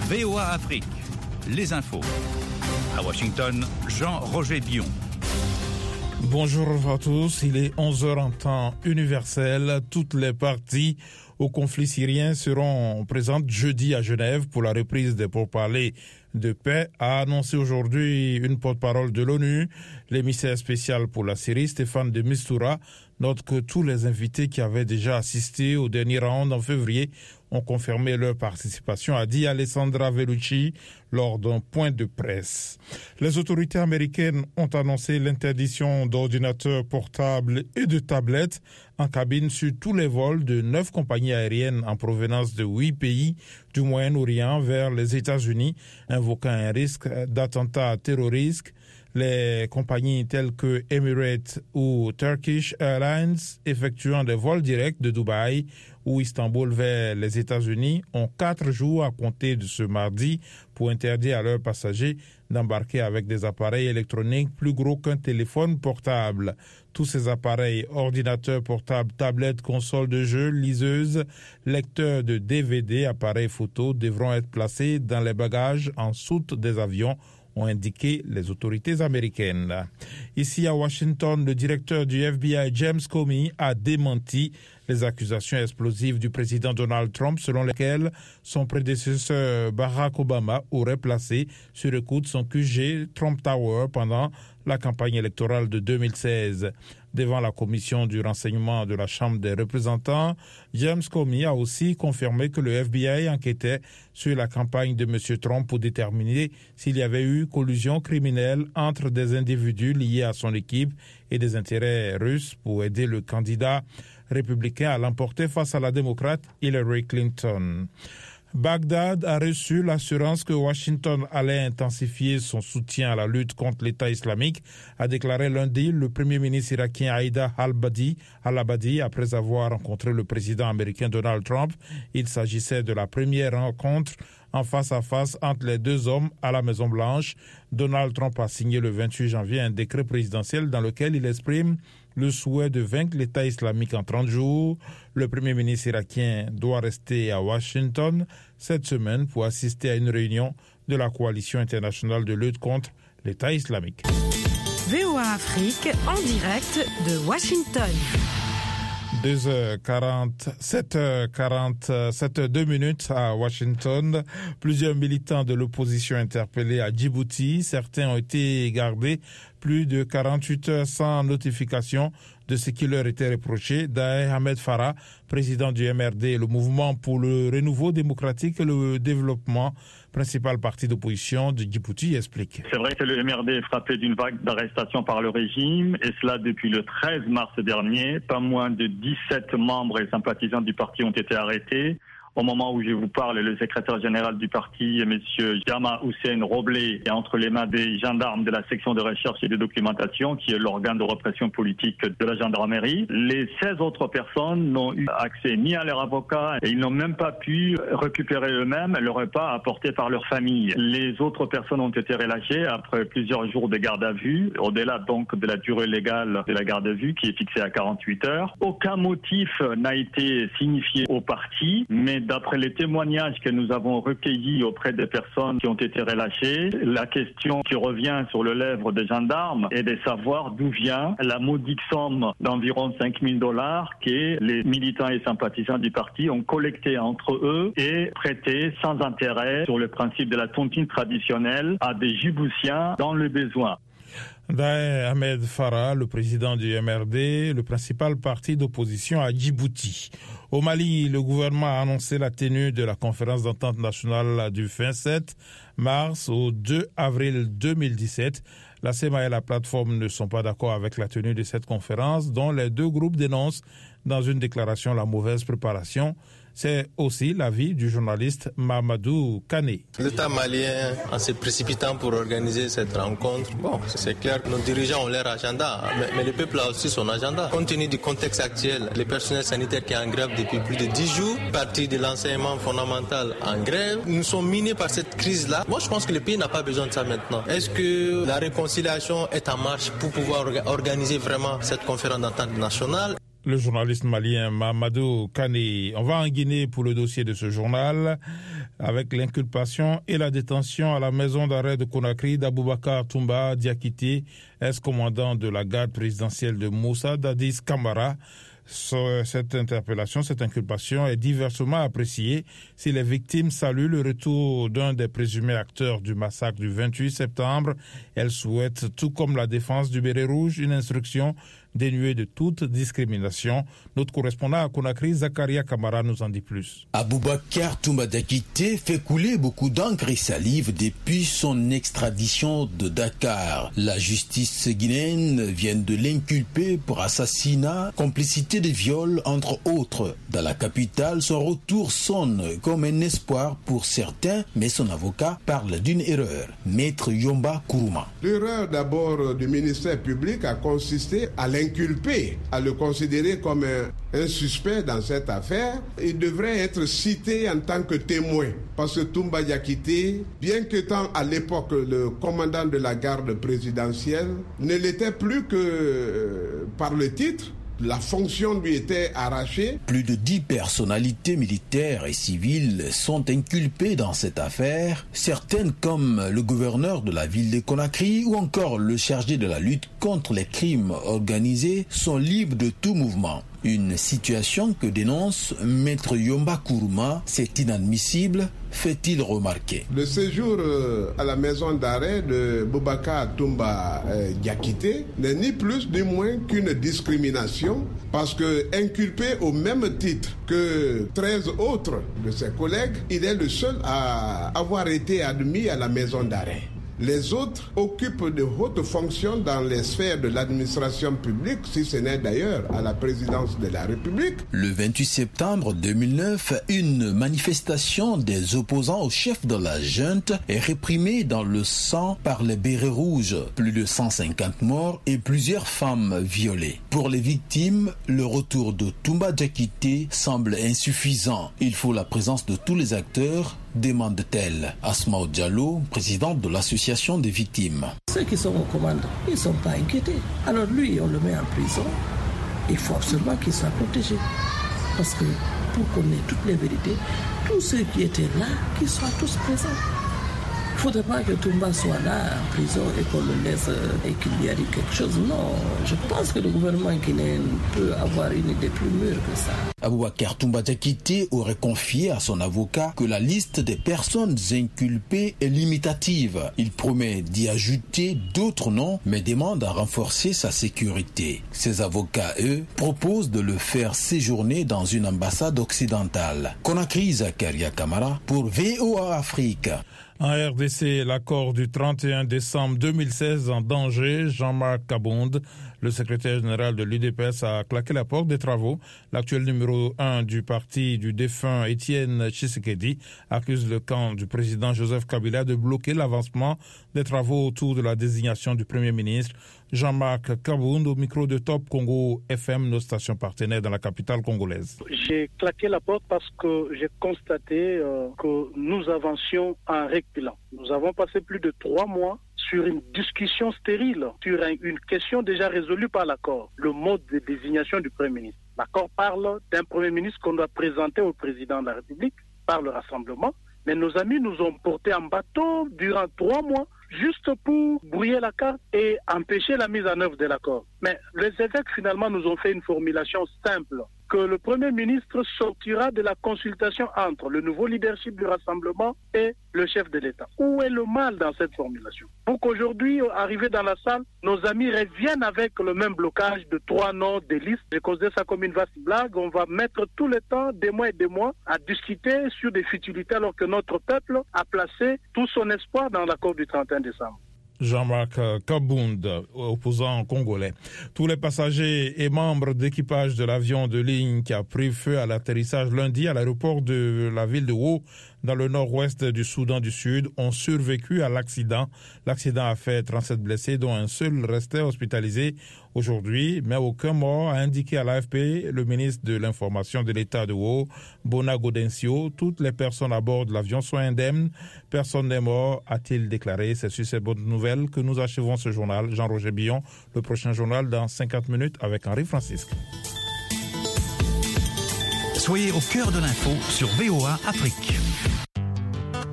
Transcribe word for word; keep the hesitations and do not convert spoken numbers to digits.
V O A Afrique, les infos. À Washington, Jean-Roger Bion. Bonjour à tous, il est onze heures en temps universel. Toutes les parties au conflit syrien seront présentes jeudi à Genève pour la reprise des pourparlers de paix, a annoncé aujourd'hui une porte-parole de l'ONU. L'émissaire spécial pour la Syrie, Stéphane de Mistura, note que tous les invités qui avaient déjà assisté au dernier round en février ont confirmé leur participation, a dit Alessandra Vellucci lors d'un point de presse. Les autorités américaines ont annoncé l'interdiction d'ordinateurs portables et de tablettes en cabine sur tous les vols de neuf compagnies aériennes en provenance de huit pays du Moyen-Orient vers les États-Unis, invoquant un risque d'attentat terroriste. Les compagnies telles que Emirates ou Turkish Airlines effectuant des vols directs de Dubaï ou Istanbul vers les États-Unis ont quatre jours à compter de ce mardi pour interdire à leurs passagers d'embarquer avec des appareils électroniques plus gros qu'un téléphone portable. Tous ces appareils, ordinateurs portables, tablettes, consoles de jeux, liseuses, lecteurs de D V D, appareils photo devront être placés dans les bagages en soute des avions, ont indiqué les autorités américaines. Ici à Washington, le directeur du F B I, James Comey, a démenti les accusations explosives du président Donald Trump selon lesquelles son prédécesseur Barack Obama aurait placé sur écoute son Q G Trump Tower pendant la campagne électorale de deux mille seize. Devant la commission du renseignement de la Chambre des représentants, James Comey a aussi confirmé que le F B I enquêtait sur la campagne de M. Trump pour déterminer s'il y avait eu collusion criminelle entre des individus liés à son équipe et des intérêts russes pour aider le candidat républicain à l'emporter face à la démocrate Hillary Clinton. Bagdad a reçu l'assurance que Washington allait intensifier son soutien à la lutte contre l'État islamique, a déclaré lundi le premier ministre irakien Haïdar al-Abadi, al-Abadi après avoir rencontré le président américain Donald Trump. Il s'agissait de la première rencontre en face à face entre les deux hommes à la Maison-Blanche. Donald Trump a signé le vingt-huit janvier un décret présidentiel dans lequel il exprime le souhait de vaincre l'État islamique en trente jours. Le premier ministre irakien doit rester à Washington cette semaine pour assister à une réunion de la coalition internationale de lutte contre l'État islamique. V O A Afrique en direct de Washington. deux heures quarante, sept heures quarante, sept heures deux minutes à Washington. Plusieurs militants de l'opposition interpellés à Djibouti. Certains ont été gardés plus de quarante-huit heures sans notification de ce qui leur était reproché. Daher Ahmed Farah, président du M R D, le mouvement pour le renouveau démocratique et le développement, principal parti d'opposition de Djibouti, explique. C'est vrai que le M R D est frappé d'une vague d'arrestations par le régime, et cela depuis le treize mars dernier. Pas moins de dix-sept membres et sympathisants du parti ont été arrêtés. Au moment où je vous parle, le secrétaire général du parti, M. Jama Hussein Roblé, est entre les mains des gendarmes de la section de recherche et de documentation, qui est l'organe de répression politique de la gendarmerie. Les seize autres personnes n'ont eu accès ni à leur avocat, et ils n'ont même pas pu récupérer eux-mêmes le repas apporté par leur famille. Les autres personnes ont été relâchées après plusieurs jours de garde à vue, au-delà donc de la durée légale de la garde à vue, qui est fixée à quarante-huit heures. Aucun motif n'a été signifié au parti, mais d'après les témoignages que nous avons recueillis auprès des personnes qui ont été relâchées, la question qui revient sur le lèvre des gendarmes est de savoir d'où vient la modique somme d'environ cinq mille dollars que les militants et sympathisants du parti ont collecté entre eux et prêté sans intérêt sur le principe de la tontine traditionnelle à des Djiboutiens dans le besoin. Daher Ahmed Farah, le président du M R D, le principal parti d'opposition à Djibouti. Au Mali, le gouvernement a annoncé la tenue de la conférence d'entente nationale du vingt-sept mars au deux avril deux mille dix-sept. La S E M A et la plateforme ne sont pas d'accord avec la tenue de cette conférence, dont les deux groupes dénoncent dans une déclaration la mauvaise préparation. C'est aussi l'avis du journaliste Mamadou Kané. L'État malien, en se précipitant pour organiser cette rencontre, bon, c'est clair que nos dirigeants ont leur agenda, mais, mais le peuple a aussi son agenda. Compte tenu du contexte actuel, les personnels sanitaires qui sont en grève depuis plus de dix jours, partie de l'enseignement fondamental en grève, nous sommes minés par cette crise-là. Moi, je pense que le pays n'a pas besoin de ça maintenant. Est-ce que la réconciliation est en marche pour pouvoir organiser vraiment cette conférence d'entente nationale? Le journaliste malien Mamadou Kané. On va en Guinée pour le dossier de ce journal. avec l'inculpation et la détention à la maison d'arrêt de Conakry d'Aboubacar Toumba Diakité, ex-commandant de la garde présidentielle de Moussa Dadis Camara. Cette interpellation, cette inculpation est diversement appréciée si les victimes saluent le retour d'un des présumés acteurs du massacre du vingt-huit septembre. Elles souhaitent, tout comme la défense du béret rouge, une instruction dénuée de toute discrimination. Notre correspondant à Conakry, Zakaria Kamara, nous en dit plus. Aboubacar Toumba Diakité fait couler beaucoup d'encre et salive depuis son extradition de Dakar. La justice guinéenne vient de l'inculper pour assassinat, complicité de viol, entre autres. Dans la capitale, son retour sonne comme un espoir pour certains, mais son avocat parle d'une erreur. Maître Yomba Kourouma. L'erreur d'abord du ministère public a consisté à l'inculper, à le considérer comme un, un suspect dans cette affaire. Il devrait être cité en tant que témoin, parce que Toumba Diakité, bien qu'étant à l'époque le commandant de la garde présidentielle, ne l'était plus que euh, par le titre. La fonction lui était arrachée. Plus de dix personnalités militaires et civiles sont inculpées dans cette affaire. Certaines, comme le gouverneur de la ville de Conakry ou encore le chargé de la lutte contre les crimes organisés, sont libres de tout mouvement. Une situation que dénonce Maître Yomba Kourouma, c'est inadmissible, fait-il remarquer. Le séjour euh, à la maison d'arrêt de Boubacar Toumba euh, Diakité n'est ni plus ni moins qu'une discrimination, parce que inculpé au même titre que treize autres de ses collègues, il est le seul à avoir été admis à la maison d'arrêt. Les autres occupent de hautes fonctions dans les sphères de l'administration publique, si ce n'est d'ailleurs à la présidence de la République. Le vingt-huit septembre deux mille neuf, une manifestation des opposants au chef de la junte est réprimée dans le sang par les bérets rouges. Plus de cent cinquante morts et plusieurs femmes violées. Pour les victimes, le retour de Toumba Diakité semble insuffisant. Il faut la présence de tous les acteurs, demande-t-elle. Asmaou Diallo, présidente de l'association des victimes. Ceux qui sont aux commandes, ils ne sont pas inquiétés. Alors lui, on le met en prison. Il faut absolument qu'il soit protégé. Parce que pour qu'on ait toutes les vérités, tous ceux qui étaient là, qu'ils soient tous présents. Il ne faudrait pas que Toumba soit là en prison et qu'on le laisse et qu'il lui arrive quelque chose. Non, je pense que le gouvernement guinéen peut avoir une idée plus mûre que ça. Aboubacar Toumba Diakité aurait confié à son avocat que la liste des personnes inculpées est limitative. Il promet d'y ajouter d'autres noms, mais demande à renforcer sa sécurité. Ses avocats, eux, proposent de le faire séjourner dans une ambassade occidentale. Conakry, Zakaria Kamara pour V O A Afrique. En R D C, l'accord du trente et un décembre deux mille seize en danger. Jean-Marc Kabound, le secrétaire général de l'U D P S, a claqué la porte des travaux. L'actuel numéro un du parti du défunt Étienne Tshisekedi accuse le camp du président Joseph Kabila de bloquer l'avancement des travaux autour de la désignation du Premier ministre. Jean-Marc Kabound au micro de Top Congo F M, nos stations partenaires dans la capitale congolaise. J'ai claqué la porte parce que j'ai constaté euh, que nous avancions en reculant. Nous avons passé plus de trois mois sur une discussion stérile, sur une question déjà résolue par l'accord, le mode de désignation du Premier ministre. L'accord parle d'un Premier ministre qu'on doit présenter au président de la République par le rassemblement, mais nos amis nous ont portés en bateau durant trois mois juste pour brouiller la carte et empêcher la mise en œuvre de l'accord. Mais les évêques finalement nous ont fait une formulation simple, que le Premier ministre sortira de la consultation entre le nouveau leadership du Rassemblement et le chef de l'État. Où est le mal dans cette formulation? Pour qu'aujourd'hui, arrivé dans la salle, nos amis reviennent avec le même blocage de trois noms des listes. Je considère ça comme une vaste blague. On va mettre tout le temps, des mois et des mois, à discuter sur des futilités alors que notre peuple a placé tout son espoir dans l'accord du trente et un décembre. Jean-Marc Kabound, opposant congolais. Tous les passagers et membres d'équipage de l'avion de ligne qui a pris feu à l'atterrissage lundi à l'aéroport de la ville de Wau, dans le nord-ouest du Soudan du Sud, ont survécu à l'accident. L'accident a fait trente-sept blessés, dont un seul restait hospitalisé aujourd'hui, mais aucun mort, a indiqué à l'A F P le ministre de l'Information de l'État de Wau, Bona Gaudencio. Toutes les personnes à bord de l'avion sont indemnes. Personne n'est mort, a-t-il déclaré. C'est sur ces bonnes nouvelles que nous achevons ce journal. Jean-Roger Billon, le prochain journal dans cinquante minutes avec Henri Francisque. Soyez au cœur de l'info sur V O A Afrique.